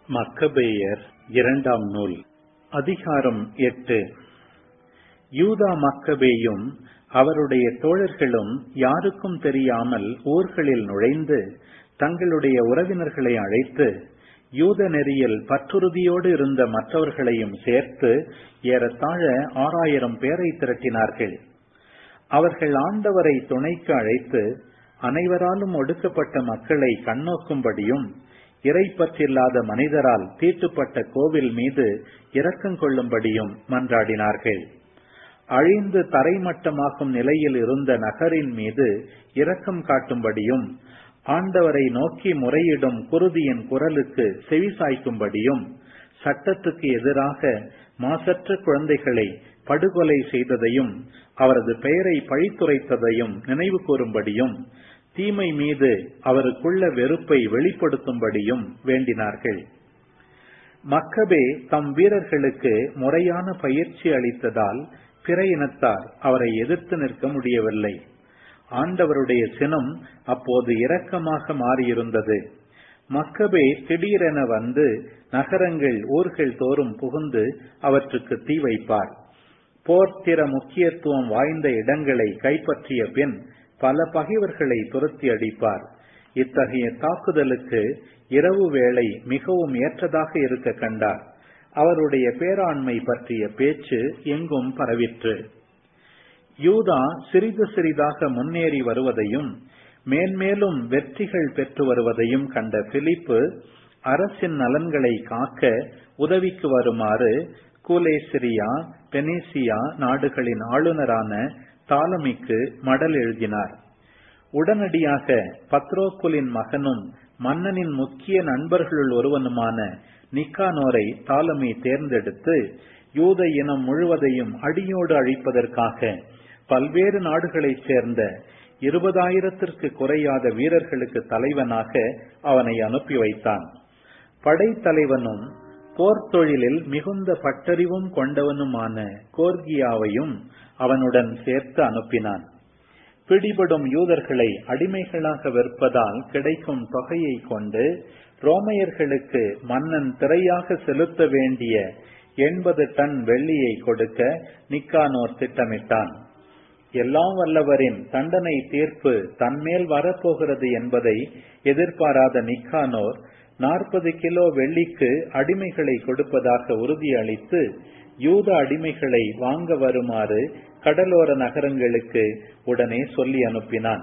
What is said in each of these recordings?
மக்கபேயர் இரண்டாம் நூல் அதிகாரம் 8. யூதா மக்கபேயும் அவருடைய தோழர்களும் யாருக்கும் தெரியாமல் ஊர்களில் நுழைந்து தங்களுடைய உறவினர்களை அழைத்து யூத நெறியில் பற்றுறுதியோடு இருந்த மற்றவர்களையும் சேர்த்து ஏறத்தாழ 6000 பேரை திரட்டினார்கள். அவர்கள் ஆண்டவரை துணைக்கு அழைத்து அனைவராலும் ஒடுக்கப்பட்ட மக்களை கண்ணோக்கும்படியும் இறைப்பற்றில்லாத மனிதரால் தீட்டுப்பட்ட கோவில் மீது இரக்கம் கொள்ளும்படியும் மன்றாடினார்கள். அழிந்து தரைமட்டமாகும் நிலையில் இருந்த நகரின் மீது இரக்கம் காட்டும்படியும் ஆண்டவரை நோக்கி முறையிடும் குருதியின் குரலுக்கு செவிசாய்க்கும்படியும் சட்டத்துக்கு எதிராக மாசற்ற குழந்தைகளை படுகொலை செய்ததையும் அவரது பெயரை பழித்துரைத்ததையும் நினைவு கூறும்படியும் தீமை மீது அவருக்குள்ள வெறுப்பை வெளிப்படுத்தும்படியும் வேண்டினார்கள். மக்கபே தம் வீரர்களுக்கு முறையான பயிற்சி அளித்ததால் பிற இனத்தார் அவரை எதிர்த்து நிற்க முடியவில்லை. ஆண்டவருடைய சினம் அப்போது இரக்கமாக மாறியிருந்தது. மக்கபே திடீரென வந்து நகரங்கள் ஊர்கள் தோறும் புகுந்து அவற்றுக்கு தீ வைப்பார். போர்த்திர முக்கியத்துவம் வாய்ந்த இடங்களை கைப்பற்றிய பின் பல பகைவர்களை துரத்தி அடிப்பார். இத்தகைய தாக்குதலுக்கு இரவு வேளை மிகவும் ஏற்றதாக இருக்க கண்டார். அவருடைய பேராண்மை பற்றிய பேச்சு எங்கும் பரவிற்று. யூதா சிறிது சிறிதாக முன்னேறி வருவதையும் மேன்மேலும் வெற்றிகள் பெற்று வருவதையும் கண்ட பிலிப்பு அரசின் நலன்களை காக்க உதவிக்கு வருமாறு கூலேசிரியா பெனிசியா நாடுகளின் ஆளுநரான தாலமிக்கு மடல் எழுதினார். உடனடியாக பத்ரோக்குலின் மகனும் மன்னனின் முக்கிய நண்பர்களுள் ஒருவனுமான நிக்கானோரை தாலமி தேர்ந்தெடுத்து யூத இனம் முழுவதையும் அடியோடு அழிப்பதற்காக பல்வேறு நாடுகளைச் சேர்ந்த 20,000ற்கு குறையாத வீரர்களுக்கு தலைவனாக அவனை அனுப்பி வைத்தான். படைத்தலைவனும் போர் தொழிலில் மிகுந்த பட்டறிவும் கொண்டவனுமான கோர்கியாவையும் அவனுடன் சேர்த்து அனுப்பினான். பிடிபடும் யூதர்களை அடிமைகளாக விற்பதால் கிடைக்கும் தொகையை கொண்டு ரோமையர்களுக்கு மன்னன் திரையாக செலுத்த வேண்டிய 80 டன் வெள்ளியை கொடுக்க நிக்கானோர் திட்டமிட்டான். எல்லாம் வல்லவரின் தண்டனை தீர்ப்பு தன்மேல் வரப்போகிறது என்பதை எதிர்பாராத நிக்கானோர் 40 கிலோ வெள்ளிக்கு அடிமைகளை கொடுப்பதாக உறுதியளித்து யூத அடிமைகளை வாங்க வருமாறு கடலோர நகரங்களுக்கு உடனே சொல்லி அனுப்பினான்.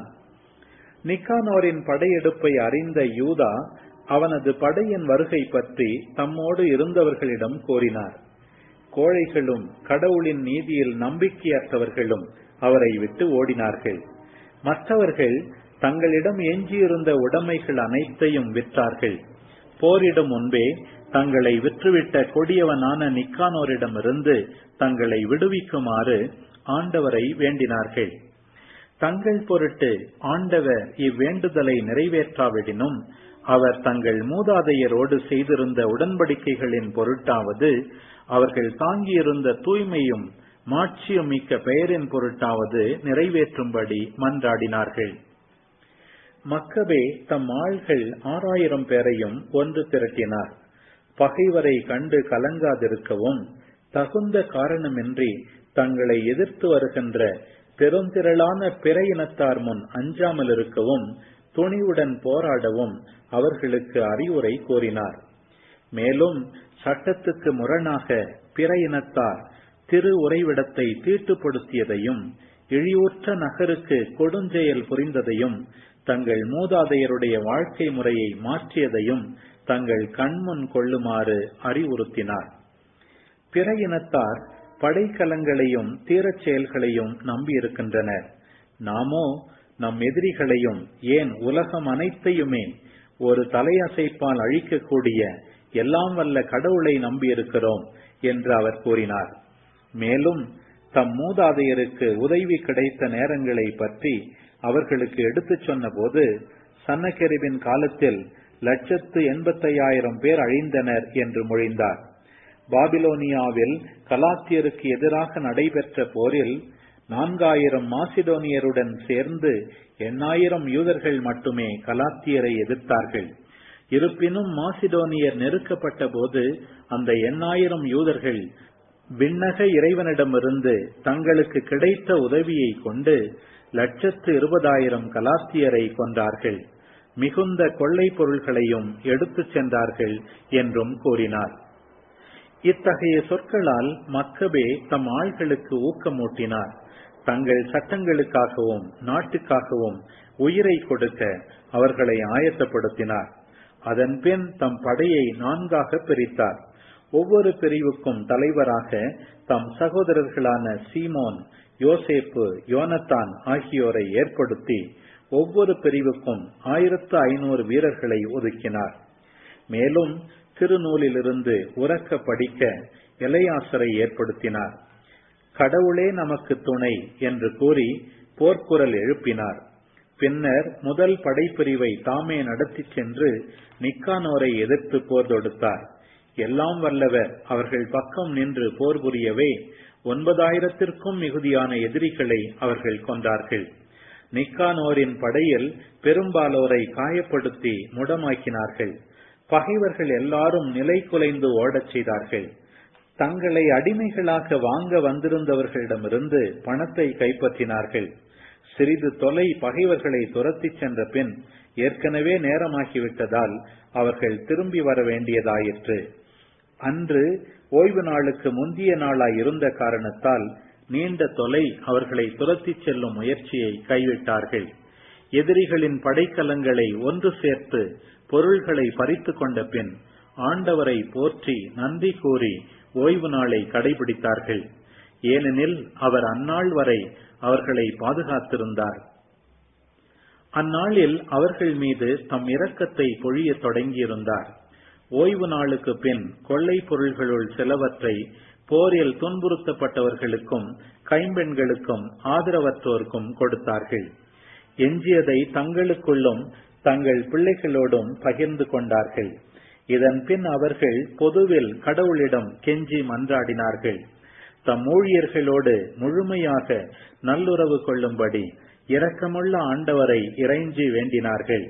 நிக்கானோரின் படையெடுப்பை அறிந்த யூதா அவனது படையின் வருகை பற்றி தம்மோடு இருந்தவர்களிடம் கூறினார். கோழைகளும் கடவுளின் நீதியில் நம்பிக்கையற்றவர்களும் அவரை விட்டு ஓடினார்கள். மற்றவர்கள் தங்களிடம் எஞ்சியிருந்த உடைமைகள் அனைத்தையும் விற்றார்கள். போரிடும் முன்பே தங்களை விற்றுவிட்ட கொடியவனான நிக்கானோரிடமிருந்து தங்களை விடுவிக்குமாறு ஆண்டவரை வேண்டினார்கள். தங்கள் பொருட்டு ஆண்டவர் இவ்வேண்டுதலை நிறைவேற்றாவிடினும் அவர் தங்கள் மூதாதையரோடு செய்திருந்த உடன்படிக்கைகளின் பொருட்டாவது அவர்கள் தாங்கியிருந்த தூய்மையும் மாட்சியும் மிக்க பெயரின் பொருட்டாவது நிறைவேற்றும்படி மன்றாடினார்கள். மக்கபே தம் ஆள்கள் 6000 பேரையும் ஒன்று திரட்டினார். பகைவரை கண்டு கலங்காதிருக்கவும் தகுந்த காரணமின்றி தங்களை எதிர்த்து வருகின்ற பெருந்திரளான பிற இனத்தார் முன் அஞ்சாமல் இருக்கவும் துணிவுடன் போராடவும் அவர்களுக்கு அறிவுரை கூறினார். மேலும் சட்டத்துக்கு முரணாக பிற இனத்தார் திரு உறைவிடத்தை தீட்டுப்படுத்தியதையும் இழிவுற்ற நகருக்கு கொடுஞ்செயல் புரிந்ததையும் தங்கள் மூதாதையருடைய வாழ்க்கை முறையை மாற்றியதையும் தங்கள் கண்முன் கொள்ளுமாறு அறிவுறுத்தினார். பிற இனத்தார் படைக்கலங்களையும் தீரச் செயல்களையும் நம்பியிருக்கின்றனர். நாமோ நம் எதிரிகளையும் ஏன் உலகம் அனைத்தையுமே ஒரு தலையசைப்பால் அழிக்கக்கூடிய எல்லாம் வல்ல கடவுளை நம்பியிருக்கிறோம் என்று அவர் கூறினார். மேலும் தம் மூதாதையருக்கு உதவி கிடைத்த நேரங்களை பற்றி அவர்களுக்கு எடுத்துச் சொன்ன போது சன்னகெரிபின் காலத்தில் 185,000 பேர் அழிந்தனர் என்று மொழிந்தார். பாபிலோனியாவில் கலாத்தியருக்கு எதிராக நடைபெற்ற போரில் 4000 மாசிடோனியருடன் சேர்ந்து 8000 யூதர்கள் மட்டுமே கலாத்தியரை எதிர்த்தார்கள். இருப்பினும் மாசிடோனியர் நெருக்கப்பட்ட போது அந்த 8000 யூதர்கள் விண்ணக இறைவனிடமிருந்து தங்களுக்கு கிடைத்த உதவியை கொண்டு 120,000 கலாத்தியரை கொன்றார்கள், மிகுந்த கொள்ளை பொருள்களையும் எடுத்துச் சென்றார்கள் என்றும் கூறினார். இத்தகைய சொற்களால் மக்கபே தம் ஆள்களுக்கு ஊக்கமூட்டினார். தங்கள் சட்டங்களுக்காகவும் நாட்டுக்காகவும் உயிரை கொடுக்க அவர்களை ஆயத்தப்படுத்தினார். அதன் பின் தம் படையை 4ஆக பிரித்தார். ஒவ்வொரு பிரிவுக்கும் தலைவராக தம் சகோதரர்களான சீமோன், யோசேப்பு, யோனத்தான் ஆகியோரை ஏற்படுத்தி ஒவ்வொரு பிரிவுக்கும் 1500 வீரர்களை ஒதுக்கினார். மேலும் திருநூலிலிருந்து உரக்க படிக்க எலையாசரை ஏற்படுத்தினார். கடவுளே நமக்கு துணை என்று கூறி போர்க்குரல் எழுப்பினார். பின்னர் முதல் படைப்பிரிவை தாமே நடத்தி சென்று நிக்கானோரை எதிர்த்து போர் தொடுத்தார். எல்லாம் வல்லவர் அவர்கள் பக்கம் நின்று போர் புரியவே 9000த்திற்கும் மிகுதியான எதிரிகளை அவர்கள் கொன்றார்கள். நிக்கானோரின் படையில் பெரும்பாலோரை காயப்படுத்தி முடமாக்கினார்கள். பகைவர்கள் எல்லாரும் நிலை குலைந்து ஓடச் செய்தார்கள். தங்களை அடிமைகளாக வாங்க வந்திருந்தவர்களிடமிருந்து பணத்தை கைப்பற்றினார்கள். சிறிது தொலை பகைவர்களை துரத்தி சென்ற பின் ஏற்கனவே நேரமாகிவிட்டதால் அவர்கள் திரும்பி வர வேண்டியதாயிற்று. அன்று ஓய்வு நாளுக்கு முந்திய நாளாய் இருந்த காரணத்தால் நீண்ட தொலை அவர்களை துரத்தி செல்லும் முயற்சியை கைவிட்டார்கள். எதிரிகளின் படைக்கலங்களை ஒன்று சேர்த்து பொருள்களை பறித்து கொண்ட பின் ஆண்டவரை போற்றி நன்றி கூறி ஓய்வு நாளை கடைபிடித்தார்கள். ஏனெனில் அவர் அந்நாள் வரை அவர்களை பாதுகாத்திருந்தார். அந்நாளில் அவர்கள் மீது தம் இரக்கத்தை பொழிய தொடங்கியிருந்தார். ஓய்வு நாளுக்கு பின் கொள்ளை பொருள்களுள் சிலவற்றை போரில் துன்புறுத்தப்பட்டவர்களுக்கும் கைம்பெண்களுக்கும் ஆதரவற்றோருக்கும் கொடுத்தார்கள். எஞ்சியதை தங்களுக்குள்ளும் தங்கள் பிள்ளைகளோடும் பகிர்ந்து கொண்டார்கள். இதன் பின் அவர்கள் பொதுவில் கடவுளிடம் கெஞ்சி மன்றாடினார்கள். தம் ஊழியர்களோடு முழுமையாக நல்லுறவு கொள்ளும்படி இரக்கமுள்ள ஆண்டவரை இறைஞ்சி வேண்டினார்கள்.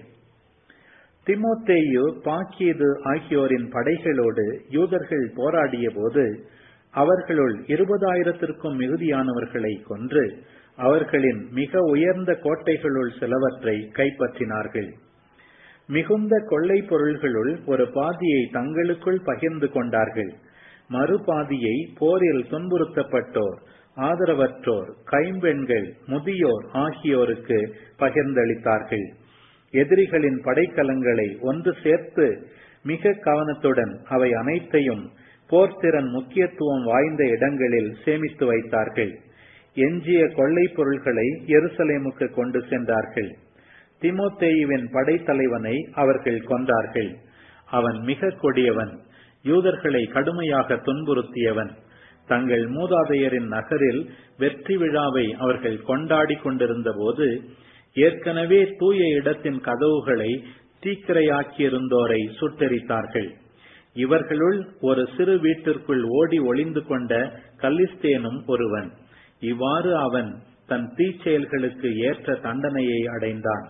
தீமோத்தேயு, பாக்கீது ஆகியோரின் படைகளோடு யூதர்கள் போராடிய போது அவர்களுள் 20,000த்திற்கும் மிகுதியானவர்களை கொன்று அவர்களின் மிக உயர்ந்த கோட்டைகளுள் சிலவற்றை கைப்பற்றினார்கள். மிகுந்த கொள்ளை பொருள்களுள் ஒரு பாதியை தங்களுக்குள் பகிர்ந்து கொண்டார்கள். மறுபாதியை போரில் துன்புறுத்தப்பட்டோர், ஆதரவற்றோர், கைம்பெண்கள், முதியோர் ஆகியோருக்கு பகிர்ந்தளித்தார்கள். எதிரிகளின் படைக்கலங்களை ஒன்று சேர்த்து மிக கவனத்துடன் அவை அனைத்தையும் போர்த்திறன் முக்கியத்துவம் வாய்ந்த இடங்களில் சேமித்து வைத்தார்கள். எஞ்சிய கொள்ளை பொருள்களை எருசலேமுக்கு கொண்டு சென்றார்கள். தீமோத்தேயுவின் படைத்தலைவனை அவர்கள் கொன்றார்கள். அவன் மிக கொடியவன், யூதர்களை கடுமையாக துன்புறுத்தியவன். தங்கள் மூதாதையரின் நகரில் வெற்றி விழாவை அவர்கள் கொண்டாடி கொண்டிருந்த போது ஏற்கனவே தூய இடத்தின் கதவுகளை தீக்கிரையாக்கியிருந்தோரை சுட்டெரித்தார்கள். இவர்களுள் ஒரு சிறு வீட்டிற்குள் ஓடி ஒளிந்து கொண்ட கல்லிஸ்தேனும் ஒருவன். இவ்வாறு அவன் தன் தீச்செயல்களுக்கு ஏற்ற தண்டனையை அடைந்தான்.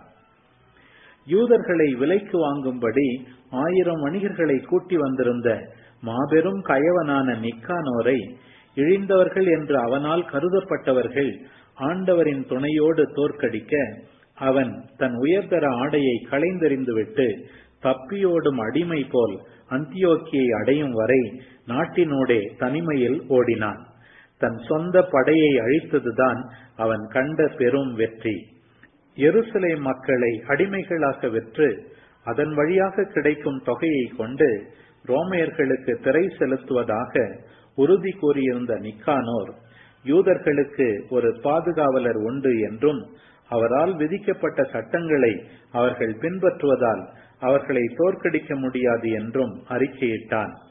யூதர்களை விலைக்கு வாங்கும்படி 1000 வணிகர்களை கூட்டி வந்திருந்த மாபெரும் கயவனான நிக்கானோரை இழிந்தவர்கள் என்று அவனால் கருதப்பட்டவர்கள் ஆண்டவரின் துணையோடு தோற்கடிக்க அவன் தன் உயர்தர ஆடையை களைந்தெறிந்துவிட்டு தப்பியோடும் அடிமை போல் அந்தியோக்கியை அடையும் வரை நாட்டினூடே தனிமையில் ஓடினான். தன் சொந்த படையை அழித்ததுதான் அவன் கண்ட பெரும் வெற்றி. எருசலேம் மக்களை அடிமைகளாக விற்று அதன் வழியாக கிடைக்கும் தொகையை கொண்டு ரோமையர்களுக்கு திரை செலுத்துவதாக உறுதி கூறியிருந்த நிக்கானோர் யூதர்களுக்கு ஒரு பாதுகாவலர் உண்டு என்றும் அவரால் விதிக்கப்பட்ட சட்டங்களை அவர்கள் பின்பற்றுவதால் அவர்களை தோற்கடிக்க முடியாது என்றும் அறிக்கையிட்டான்.